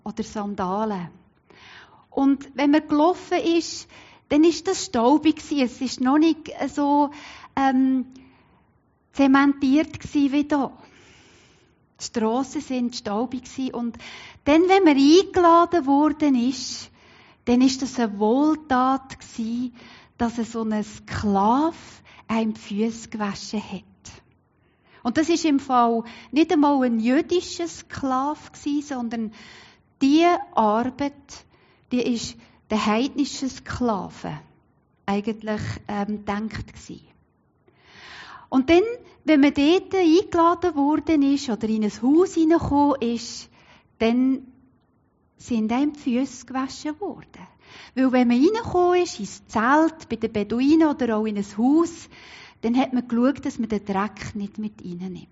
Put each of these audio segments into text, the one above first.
oder Sandalen. Und wenn man gelaufen ist, dann ist das staubig gewesen. Es ist noch nicht so zementiert gewesen wie da. Die Strassen sind staubig gewesen. Und dann, wenn man eingeladen worden ist, dann ist das eine Wohltat gewesen, dass so ein Sklave einem die Füsse gewaschen hat. Und das ist im Fall nicht einmal ein jüdischer Sklave gewesen, sondern die Arbeit, die ist der heidnischen Sklaven eigentlich gedacht gewesen. Und dann, wenn man dort eingeladen worden ist oder in ein Haus hineingekommen ist, dann sind einem die Füsse gewaschen worden. Weil wenn man reingekommen ist, ins Zelt, bei den Beduinen oder auch in ein Haus, dann hat man geschaut, dass man den Dreck nicht mit reinnimmt.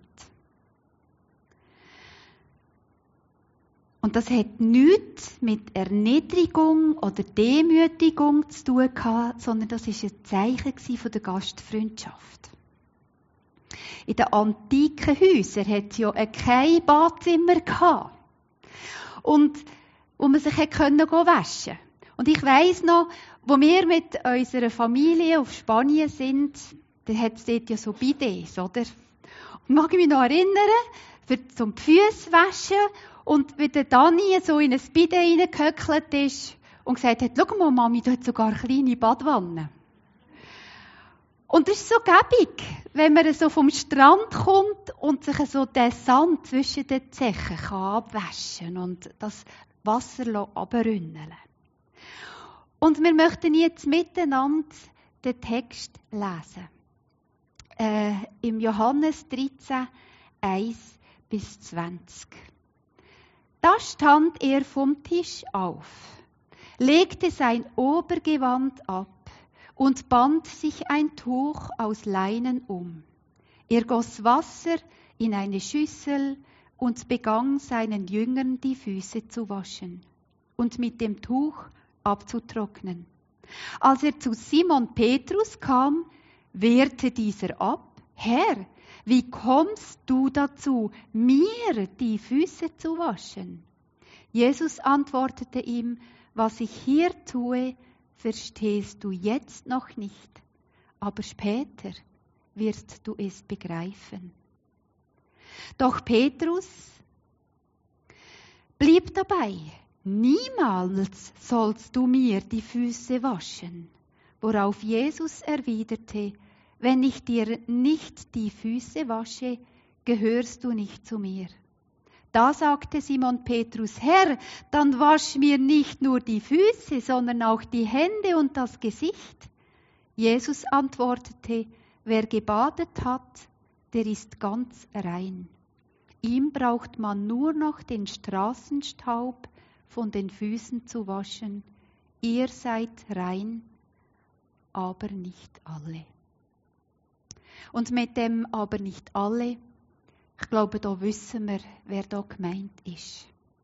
Und das hat nichts mit Erniedrigung oder Demütigung zu tun gehabt, sondern das war ein Zeichen von der Gastfreundschaft. In den antiken Häusern hat es ja kein Badzimmer gehabt. Und wo man sich waschen konnte. Und ich weiss noch, wo wir mit unserer Familie auf Spanien sind, da hat es dort ja so Bidets, oder? Und mag ich mich noch erinnern, zum Füße waschen und wie der Dani so in ein Bidet reingehöckelt ist und gesagt hat, schau mal, Mami, da hat sogar kleine Badwannen. Und das ist so gäbig, wenn man so vom Strand kommt und sich so den Sand zwischen den Zechen abwaschen kann und das Wasser runterrinnen. Und wir möchten jetzt miteinander den Text lesen. Im Johannes 13, 1-20. Da stand er vom Tisch auf, legte sein Obergewand ab und band sich ein Tuch aus Leinen um. Er goss Wasser in eine Schüssel und begann seinen Jüngern die Füße zu waschen und mit dem Tuch abzutrocknen. Als er zu Simon Petrus kam, wehrte dieser ab: Herr, wie kommst du dazu, mir die Füße zu waschen? Jesus antwortete ihm: Was ich hier tue, verstehst du jetzt noch nicht, aber später wirst du es begreifen. Doch Petrus blieb dabei: Niemals sollst du mir die Füße waschen. Worauf Jesus erwiderte: Wenn ich dir nicht die Füße wasche, gehörst du nicht zu mir. Da sagte Simon Petrus: Herr, dann wasch mir nicht nur die Füße, sondern auch die Hände und das Gesicht. Jesus antwortete: Wer gebadet hat, der ist ganz rein. Ihm braucht man nur noch den Straßenstaub von den Füßen zu waschen. Ihr seid rein, aber nicht alle. Und mit dem aber nicht alle, ich glaube, da wissen wir, wer da gemeint ist.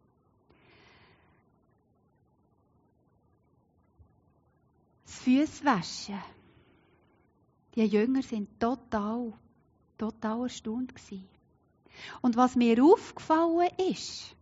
Das Füßwaschen. Die Jünger sind total erstaunt gewesen. Und was mir aufgefallen ist,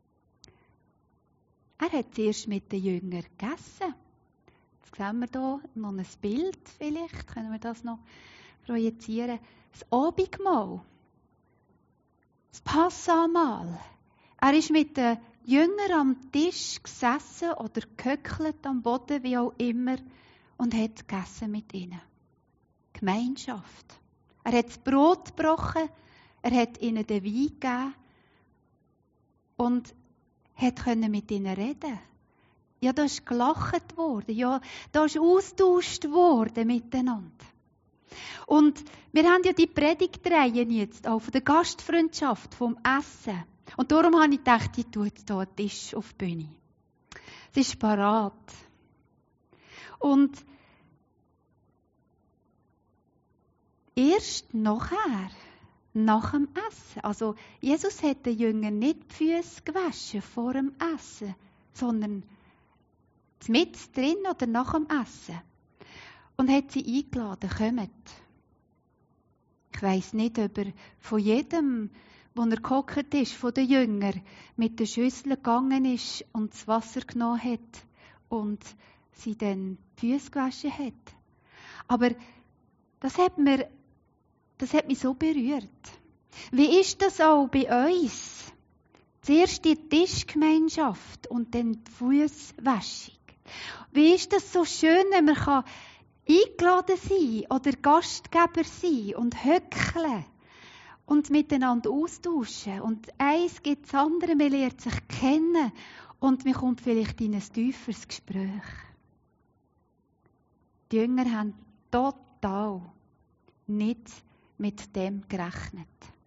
er hat zuerst mit den Jüngern gegessen. Jetzt sehen wir hier noch ein Bild, vielleicht können wir das noch projizieren. Das Abendmahl, das Passamahl. Er ist mit den Jüngern am Tisch gesessen oder gehöckelt am Boden, wie auch immer, und hat gegessen mit ihnen. Gemeinschaft. Er hat das Brot gebrochen, er hat ihnen den Wein gegeben und konnte mit ihnen reden. Ja, da ist gelacht worden, ja, da ist austauscht worden miteinander. Und wir haben ja die Predigtreihe jetzt auch von der Gastfreundschaft, vom Essen. Und darum habe ich gedacht, ich tue jetzt hier einen Tisch auf die Bühne. Es ist parat. Und erst nachher, nach dem Essen. Also Jesus hat den Jüngern nicht die Füße gewaschen vor dem Essen, sondern mit drin oder nach dem Essen. Und hat sie eingeladen, kommt. Ich weiss nicht, ob er von jedem, wo er gehockt ist von den Jüngern, mit der Schüssel gegangen ist und das Wasser genommen hat und sie dann die Füße gewaschen hat. Aber das hat mich so berührt. Wie ist das auch bei uns? Zuerst die Tischgemeinschaft und dann die Fußwaschung. Wie ist das so schön, wenn man eingeladen sein kann oder Gastgeber sein und höckeln und miteinander austauschen. Und eins gibt das andere, man lernt sich kennen und man kommt vielleicht in ein tieferes Gespräch. Die Jünger haben total nicht mit dem gerechnet.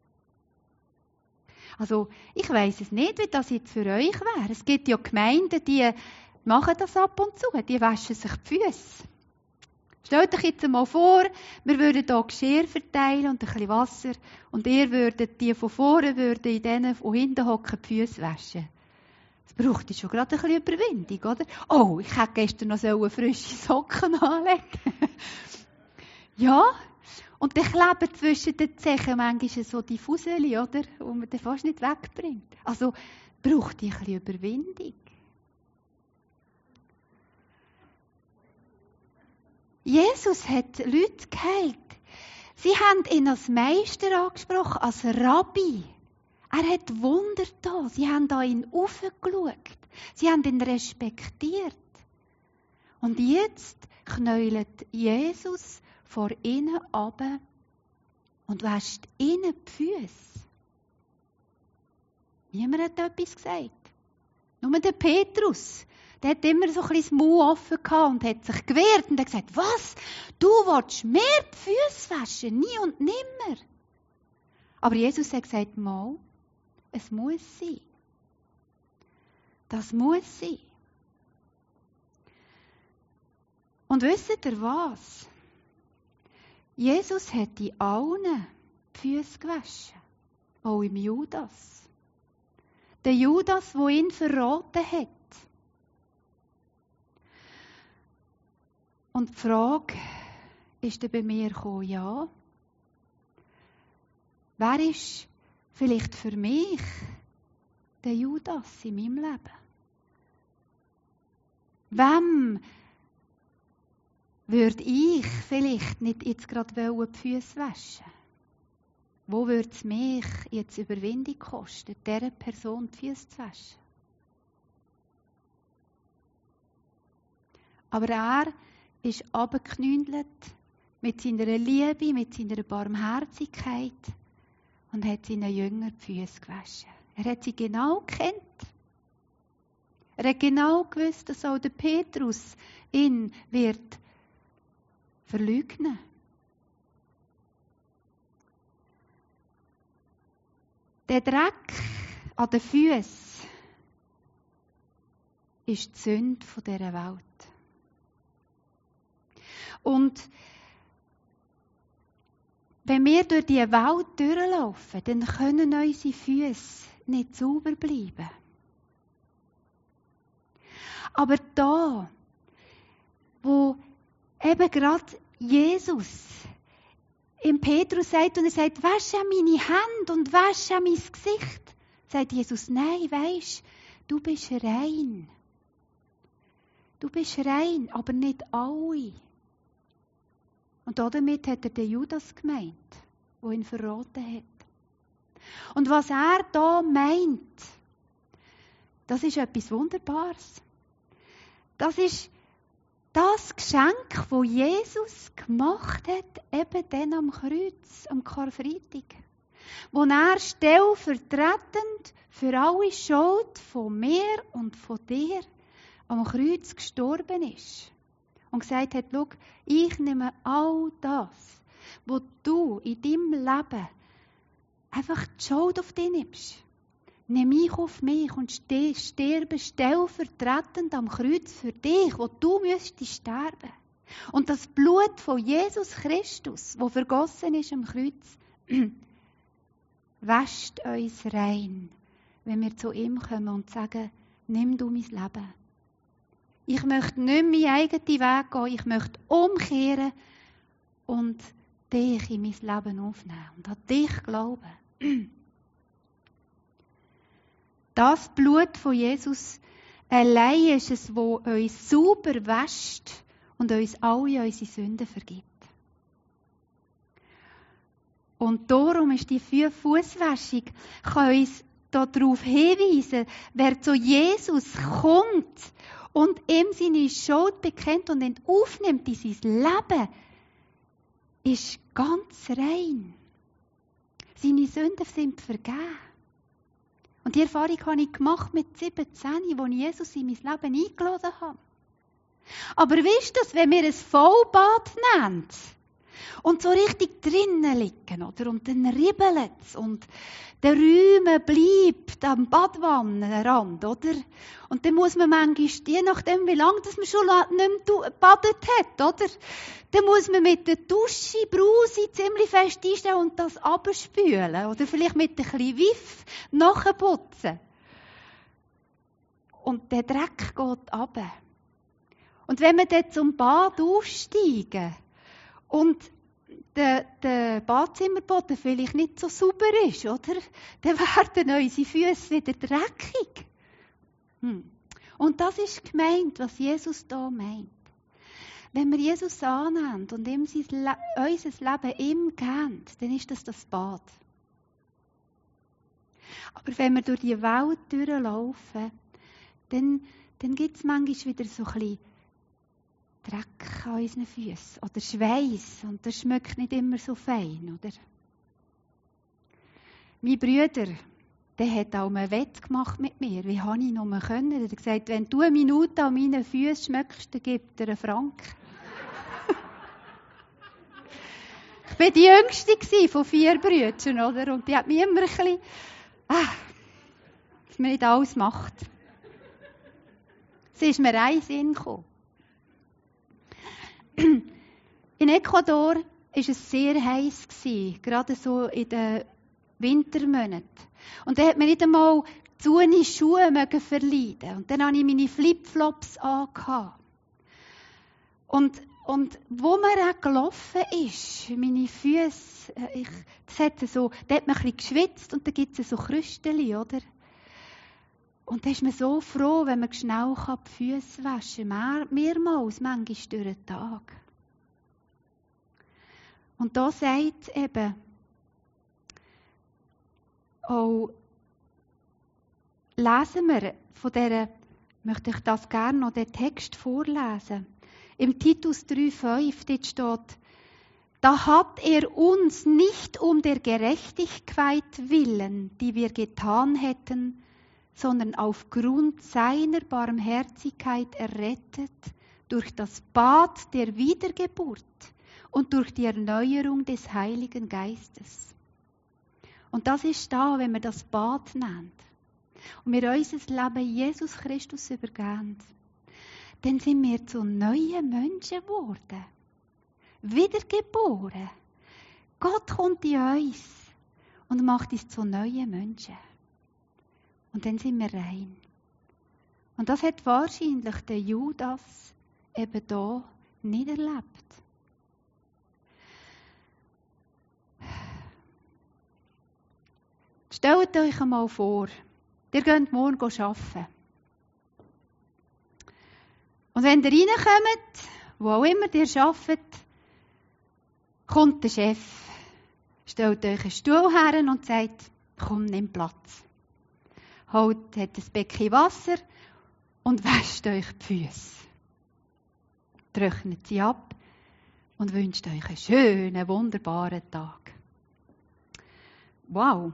Also, ich weiss es nicht, wie das jetzt für euch wäre. Es gibt ja Gemeinden, die machen das ab und zu, die waschen sich die Füße. Stellt euch jetzt einmal vor, wir würden hier Geschirr verteilen und ein bisschen Wasser und ihr würdet die von vorne in denen von hinten hocken die Füße waschen. Das braucht schon gerade ein bisschen Überwindung, oder? Oh, ich hätte gestern noch frische Socken anlegen. Ja, und dann kleben zwischen den Zechen manchmal so die Fuseli, oder? Die man dann fast nicht wegbringt. Also braucht die ein bisschen Überwindung. Jesus hat Leute geheilt. Sie haben ihn als Meister angesprochen, als Rabbi. Er hat Wunder da. Sie haben an ihn aufgeschaut. Sie haben ihn respektiert. Und jetzt knäulet Jesus vor ihnen runter und wäscht ihnen die Füße. Niemand hat etwas gesagt. Nur der Petrus. Der hat immer so ein bisschen das Maul offen gehabt und hat sich gewehrt und hat gesagt, was? Du willst mir die Füße waschen? Nie und nimmer. Aber Jesus hat gesagt, mal, es muss sein. Das muss sein. Und wisst ihr was? Jesus hat in allen die Füße gewaschen. Auch im Judas. Der Judas, der ihn verraten hat. Und die Frage ist dann bei mir gekommen, ja, wer ist vielleicht für mich der Judas in meinem Leben? Wem würde ich vielleicht nicht jetzt gerade die Füße waschen? Wo würde es mich jetzt Überwindung kosten, dieser Person die Füße zu waschen? Aber er ist runtergeknündelt mit seiner Liebe, mit seiner Barmherzigkeit und hat seinen Jüngern die Füße gewaschen. Er hat sie genau gekannt. Er hat genau gewusst, dass auch der Petrus ihn wird verleugnen. Der Dreck an den Füßen ist die Sünde dieser Welt. Und wenn wir durch diese Welt durchlaufen, dann können unsere Füße nicht sauber bleiben. Aber da, wo eben gerade Jesus im Petrus sagt und er sagt, wasche meine Hände und wasche mein Gesicht, sagt Jesus, nein, weisst, du bist rein. Du bist rein, aber nicht alle. Und damit hat er den Judas gemeint, der ihn verraten hat. Und was er da meint, das ist etwas Wunderbares. Das ist das Geschenk, das Jesus gemacht hat, eben dann am Kreuz, am Karfreitag. Wo er stellvertretend für alle Schuld von mir und von dir am Kreuz gestorben ist. Und gesagt hat, schau, ich nehme all das, was du in deinem Leben einfach die Schuld auf dich nimmst. Nimm ich auf mich und sterbe stellvertretend am Kreuz für dich, wo du müsstest sterben. Und das Blut von Jesus Christus, das vergossen ist am Kreuz, wäscht uns rein, wenn wir zu ihm kommen und sagen, nimm du mein Leben. Ich möchte nicht meinen eigenen Weg gehen, ich möchte umkehren und dich in mein Leben aufnehmen und an dich glauben. Das Blut von Jesus allein ist es, das uns sauber wäscht und uns alle unsere Sünden vergibt. Und darum ist die Fußwäschung, kann uns darauf hinweisen, wer zu Jesus kommt und ihm seine Schuld bekennt und ihn aufnimmt in sein Leben, ist ganz rein. Seine Sünden sind vergeben. Und die Erfahrung habe ich gemacht mit 17, als ich Jesus in mein Leben eingeladen habe. Aber wisst ihr, wenn wir ein Vollbad nehmen und so richtig drinnen liegen, oder? Und dann ribbelt es und der Rühmen bleibt am Badwannenrand, oder? Und dann muss man manchmal, je nachdem wie lange man schon nicht mehr gebadet hat, oder? Dann muss man mit der Dusche, Brause ziemlich fest einstellen und das abspülen. Oder vielleicht mit ein bisschen Wiff nachputzen. Und der Dreck geht runter. Und wenn wir dann zum Bad aussteigen und der Badzimmerboden vielleicht nicht so sauber ist, oder? Dann werden unsere Füße wieder dreckig. Und das ist gemeint, was Jesus da meint. Wenn wir Jesus annehmen und ihm unser Leben ihm geben, dann ist das Bad. Aber wenn wir durch die Welt durchlaufen, dann gibt es manchmal wieder so ein bisschen Dreck an unseren Füßen oder Schweiß und das schmeckt nicht immer so fein, oder? Mein Bruder, der hat auch einen Wett gemacht mit mir. Wie habe ich noch mal können? Er hat gesagt, wenn du eine Minute an meinen Füßen schmeckst, dann gibt er einen Franken. Ich war die Jüngste von 4 Brüdern, oder? Und die hat mich immer ein bisschen, dass man nicht alles macht. Es ist mir ein Sinn gekommen. In Ecuador war es sehr heiß, gerade so in den Wintermonaten. Und dann hat man nicht einmal zu Schuhe verleiden. Und dann hatte ich meine Flipflops angehabt. Und wo man auch gelaufen ist, meine Füße, da hat man ein bisschen geschwitzt und da gibt es so Krüstchen, oder? Und da ist man so froh, wenn man schnell die Füße waschen kann. Mehrmals, manchmal durch den Tag. Und da sagt eben auch, lesen wir von dieser, möchte ich das gerne noch den Text vorlesen. Im Titus 3,5 dort steht, da hat er uns nicht um der Gerechtigkeit willen, die wir getan hätten, sondern aufgrund seiner Barmherzigkeit errettet durch das Bad der Wiedergeburt und durch die Erneuerung des Heiligen Geistes. Und das ist da, wenn wir das Bad nennen und wir unser Leben Jesus Christus übergeben, dann sind wir zu neuen Menschen geworden. Wiedergeboren. Gott kommt in uns und macht uns zu neuen Menschen. Und dann sind wir rein. Und das hat wahrscheinlich der Judas eben da nicht erlebt. Stellt euch einmal vor, ihr geht morgen arbeiten. Und wenn ihr reinkommt, wo auch immer ihr arbeitet, kommt der Chef, stellt euch einen Stuhl her und sagt, komm, nimm Platz. Hat ein Becken Wasser und wäscht euch die Füße. Trocknet sie ab und wünscht euch einen schönen, wunderbaren Tag. Wow!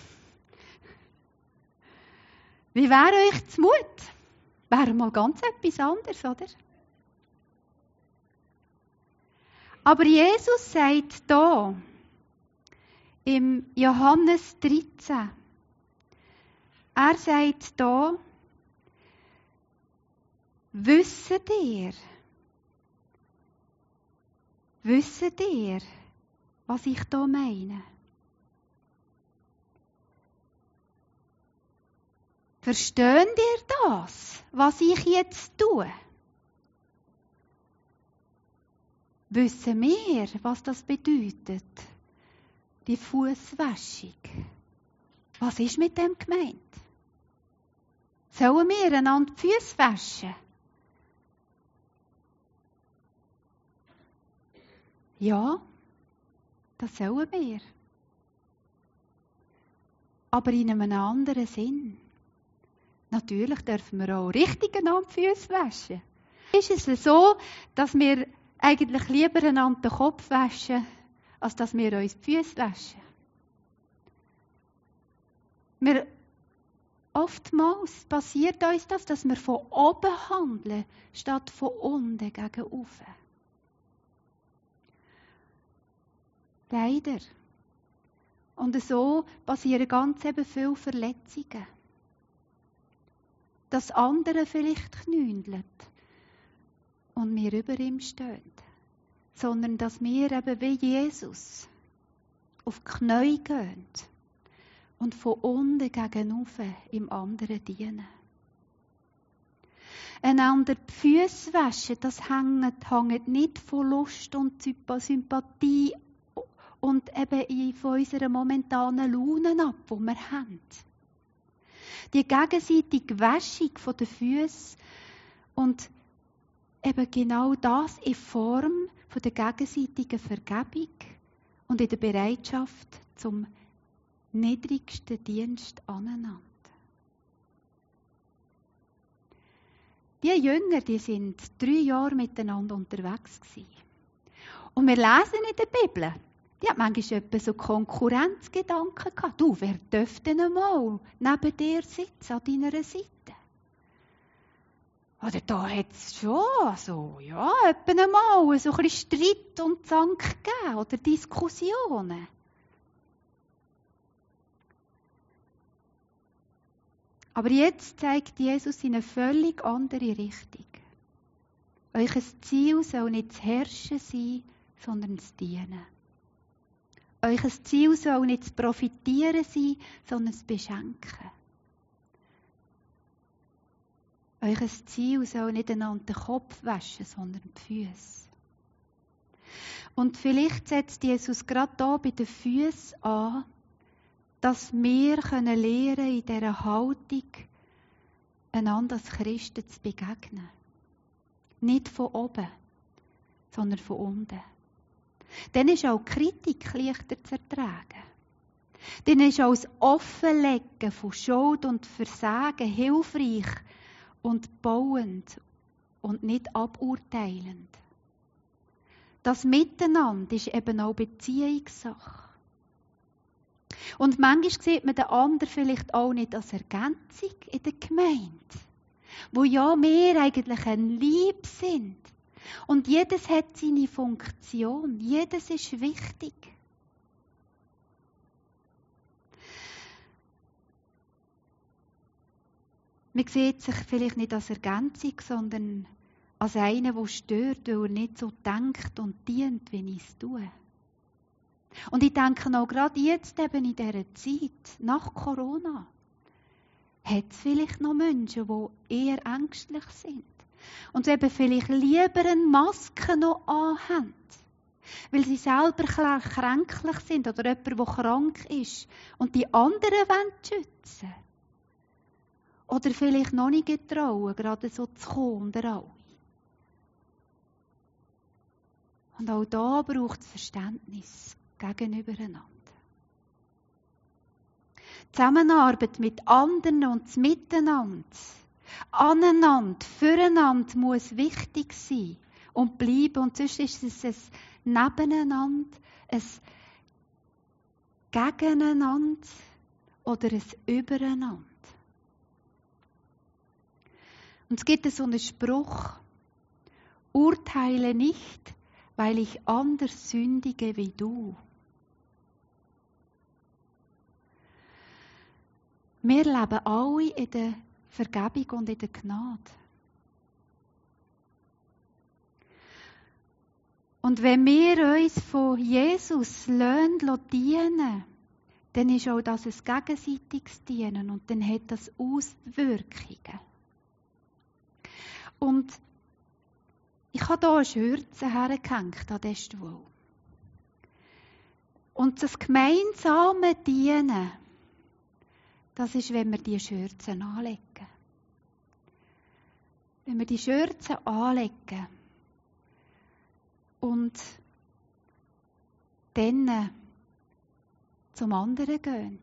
Wie wäre euch zumut? Wäre mal ganz etwas anderes, oder? Aber Jesus sagt da, im Johannes 13, er sagt da, wisst ihr, was ich da meine? Versteht ihr das, was ich jetzt tue? Wissen wir, was das bedeutet? Die Fußwäschung. Was ist mit dem gemeint? Sollen wir einander die Füße waschen? Ja, das sollen wir. Aber in einem anderen Sinn. Natürlich dürfen wir auch richtig einander die Füße waschen. Ist es so, dass wir eigentlich lieber einander den Kopf waschen, als dass wir uns die Füße waschen? Oftmals passiert uns das, dass wir von oben handeln, statt von unten gegen oben. Leider. Und so passieren ganz eben viele Verletzungen. Dass andere vielleicht knündeln und wir über ihm stehen. Sondern dass wir eben wie Jesus auf die Knie gehen und von unten gegen oben im anderen dienen. Einander die Füße waschen, das hängt nicht von Lust und Sympathie und eben von unserer momentanen Laune ab, die wir haben. Die gegenseitige Wäschung der Füße und eben genau das in Form von der gegenseitigen Vergebung und in der Bereitschaft zum niedrigsten Dienst aneinander. Die Jünger, die sind 3 Jahre miteinander unterwegs gewesen. Und wir lesen in der Bibel, die hat manchmal etwa so Konkurrenzgedanken gehabt. Du, wer dürfte denn einmal neben dir sitzen, an deiner Seite? Oder da hat es schon so, ja, etwa einmal so ein bisschen Streit und Zank gegeben oder Diskussionen. Aber jetzt zeigt Jesus in eine völlig andere Richtung. Euer Ziel soll nicht das Herrschen sein, sondern das Dienen. Euer Ziel soll nicht das Profitieren sein, sondern das Beschenken. Euer Ziel soll nicht einander den Kopf waschen, sondern die Füße. Und vielleicht setzt Jesus gerade hier bei den Füßen an, dass wir lernen können, in dieser Haltung einander als Christen zu begegnen. Nicht von oben, sondern von unten. Dann ist auch Kritik leichter zu ertragen. Dann ist auch das Offenlegen von Schuld und Versagen hilfreich und bauend und nicht aburteilend. Das Miteinander ist eben auch Beziehungssache. Und manchmal sieht man den anderen vielleicht auch nicht als Ergänzung in der Gemeinde, wo ja wir eigentlich ein Lieb sind. Und jedes hat seine Funktion, jedes ist wichtig. Man sieht sich vielleicht nicht als Ergänzung, sondern als einer, der stört, weil er nicht so denkt und dient, wie ich es tue. Und ich denke auch gerade jetzt eben in dieser Zeit, nach Corona, hat es vielleicht noch Menschen, die eher ängstlich sind. Und eben vielleicht lieber eine Maske noch anhaben, weil sie selber kränklich sind oder jemand, der krank ist und die anderen wollen schützen. Oder vielleicht noch nicht getrauen, gerade so zu kommen unter alle. Und auch da braucht es Verständnis gegenübereinander. Zusammenarbeit mit anderen und das Miteinander, aneinander, füreinander muss wichtig sein und bleiben. Und sonst ist es ein Nebeneinander, ein Gegeneinander oder ein Übereinander. Und es gibt so einen Spruch: Urteile nicht, weil ich anders sündige wie du. Wir leben alle in der Vergebung und in der Gnade. Und wenn wir uns von Jesus dienen, dann ist auch das ein gegenseitiges Dienen und dann hat das Auswirkungen. Und ich habe hier eine Schürze hergehängt an den Stuhl. Und das gemeinsame Dienen, das ist, wenn wir die Schürzen anlegen. wenn wir die Schürze anlegen und dann zum anderen gehen.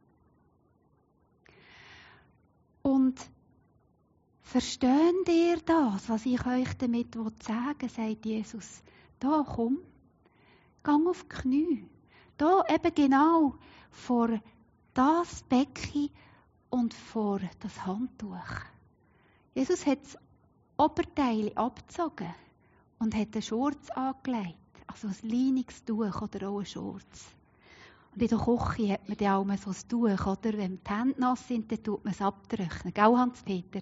Und versteht ihr das, was ich euch damit sagen will, sagt Jesus. Da, komm, gang auf die Knie. Da eben genau vor das Becken und vor das Handtuch. Jesus hat das Oberteil abgezogen und hat einen Schurz angelegt. Also ein Leinungstuch oder auch einen Schurz. Und in der Küche hat man dann auch mal so ein Tuch, oder? Wenn die Hände nass sind, dann tut man es abtrocknen. Gell, Hans-Peter?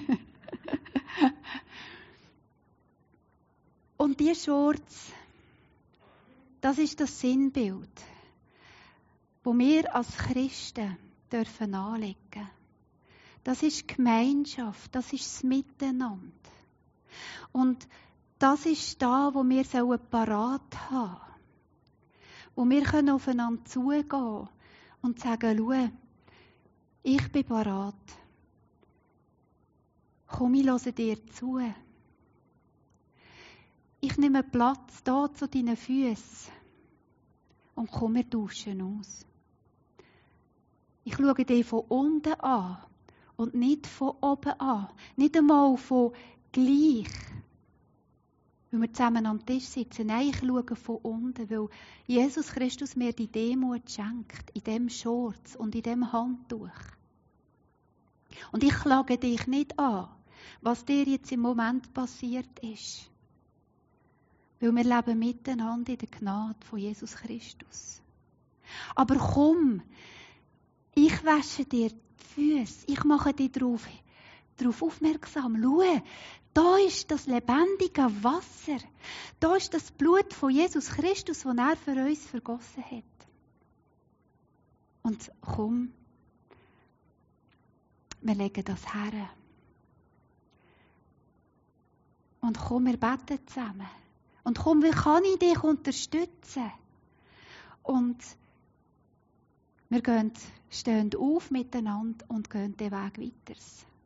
Und dieser Schurz, das ist das Sinnbild, das wir als Christen dürfen anlegen. Das ist Gemeinschaft, das ist das Miteinander. Und das ist da, wo wir parat haben sollen. Wo wir aufeinander zugehen und sagen, schau, ich bin parat. Komm, ich höre dir zu. Ich nehme Platz da zu deinen Füßen und komm, wir tauschen aus. Ich schaue dich von unten an und nicht von oben an. Nicht einmal von gleich, weil wir zusammen am Tisch sitzen. Nein, ich schaue von unten, weil Jesus Christus mir die Demut schenkt, in dem Schurz und in dem Handtuch. Und ich klage dich nicht an, was dir jetzt im Moment passiert ist. Weil wir leben miteinander in der Gnade von Jesus Christus. Aber komm, ich wasche dir die Füße, ich mache dich darauf aufmerksam. Schau, da ist das lebendige Wasser. Da ist das Blut von Jesus Christus, das er für uns vergossen hat. Und komm, wir legen das her. Und komm, wir beten zusammen. Und komm, wie kann ich dich unterstützen? Und wir stehen auf miteinander und gehen den Weg weiter.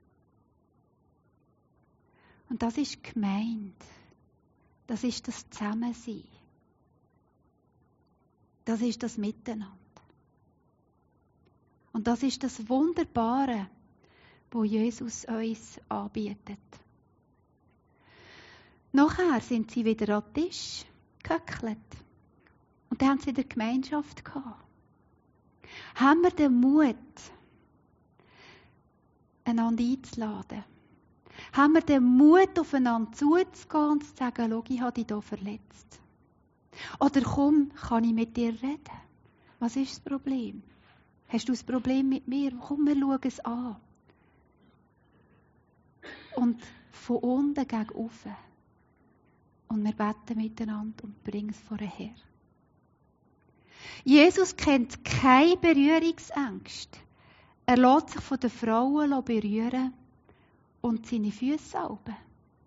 Und das ist gemeint. Das ist das Zusammensein. Das ist das Miteinander. Und das ist das Wunderbare, wo Jesus uns anbietet. Nachher sind sie wieder am Tisch gehöckelt. Und dann haben sie wieder Gemeinschaft gehabt. Haben wir den Mut, einander einzuladen? Haben wir den Mut, aufeinander zuzugehen und zu sagen, schau, ich habe dich hier verletzt? Oder komm, kann ich mit dir reden? Was ist das Problem? Hast du ein Problem mit mir? Komm, wir schauen es an. Und von unten gegen oben. Und wir beten miteinander und bringen es vor den Herrn. Jesus kennt keine Berührungsängste. Er lässt sich von den Frauen berühren und seine Füße salben.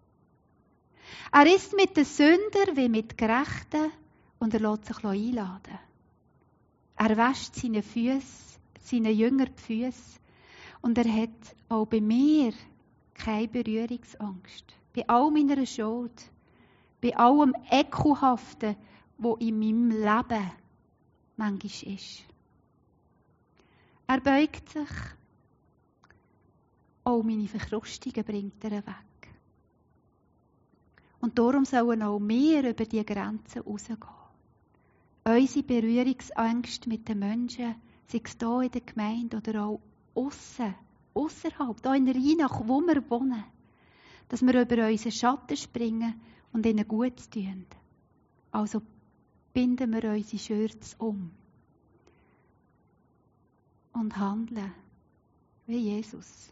Er ist mit den Sündern wie mit Gerechten und er lässt sich einladen. Er wäscht seine Jünger die Füße und er hat auch bei mir keine Berührungsangst. Bei all meiner Schuld, bei allem Ekelhaften, was in meinem Leben manchmal ist. Er beugt sich, auch meine Verkrustungen bringt er weg. Und darum sollen auch wir über diese Grenzen rausgehen. Unsere Berührungsängste mit den Menschen, sei es hier in der Gemeinde oder auch ausserhalb, hier in Rheinach, wo wir wohnen, dass wir über unseren Schatten springen und ihnen Gutes tun. Also binden wir unsere Schürze um und handeln wie Jesus.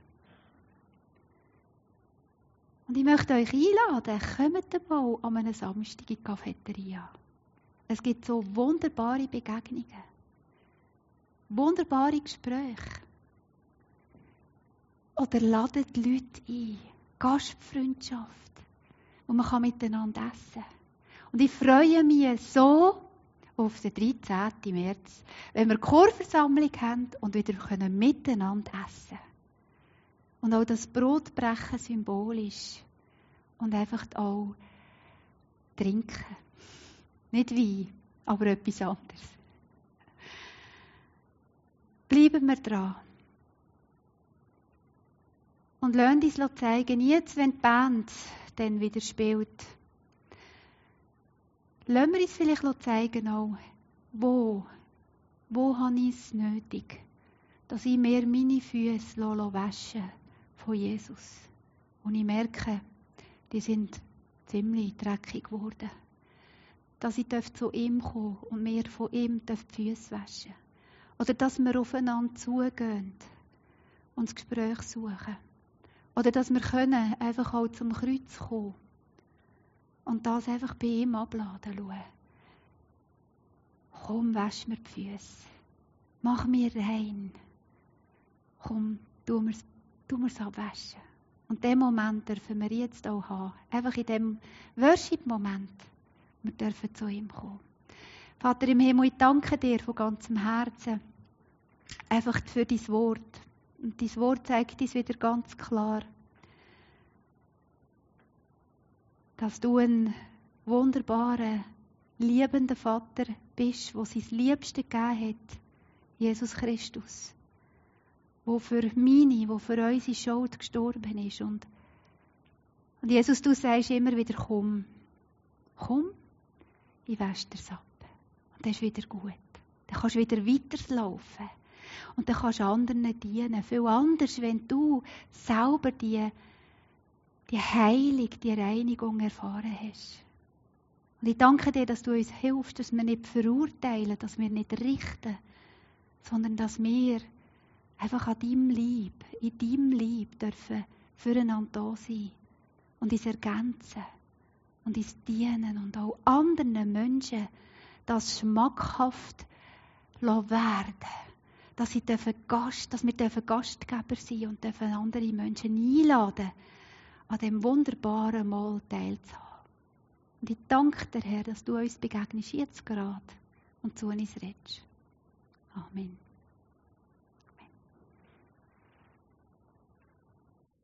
Und ich möchte euch einladen, kommt mal an einem Samstag in die Cafeteria. Es gibt so wunderbare Begegnungen, wunderbare Gespräche. Oder ladet die Leute ein, Gastfreundschaft, wo man miteinander essen kann. Und ich freue mich so auf den 13. März, wenn wir Chorversammlung haben und wieder miteinander essen können. Und auch das Brotbrechen symbolisch und einfach auch trinken. Nicht Wein, aber etwas anderes. Bleiben wir dran. Und lasst uns zeigen, jetzt, wenn die Band dann wieder spielt, lassen wir uns vielleicht zeigen auch, wo habe ich es nötig, dass ich mir meine Füße waschen von Jesus. Und ich merke, die sind ziemlich dreckig geworden. Dass ich zu ihm kommen und mir von ihm die Füße waschen. Oder dass wir aufeinander zugehen und das Gespräch suchen. Oder dass wir können einfach auch zum Kreuz kommen und das einfach bei ihm abladen schauen. Komm, wasch mir die Füße. Mach mir rein. Komm, tu mir's abwaschen. Und diesen Moment dürfen wir jetzt auch haben. Einfach in diesem Worship-Moment. Wir dürfen zu ihm kommen. Vater im Himmel, ich danke dir von ganzem Herzen. Einfach für dein Wort. Und dein Wort zeigt uns wieder ganz klar, dass du ein wunderbarer, liebender Vater bist, der sein Liebste gegeben hat, Jesus Christus, der für unsere Schuld gestorben ist. Und Jesus, du sagst immer wieder, komm, ich wasche dir's ab. Und das ist wieder gut. Dann kannst du wieder weiterlaufen. Und dann kannst du anderen dienen. Viel anders, wenn du selber die Heilung, die Reinigung erfahren hast. Und ich danke dir, dass du uns hilfst, dass wir nicht verurteilen, dass wir nicht richten, sondern dass wir einfach in deinem Lieb dürfen füreinander da sein und uns ergänzen und uns dienen und auch anderen Menschen das schmackhaft werden, dass wir Gastgeber sein und dürfen andere Menschen einladen, an dem wunderbaren Mahl teilzuhaben. Und ich danke dir, Herr, dass du uns begegnest jetzt gerade und zu uns redest. Amen.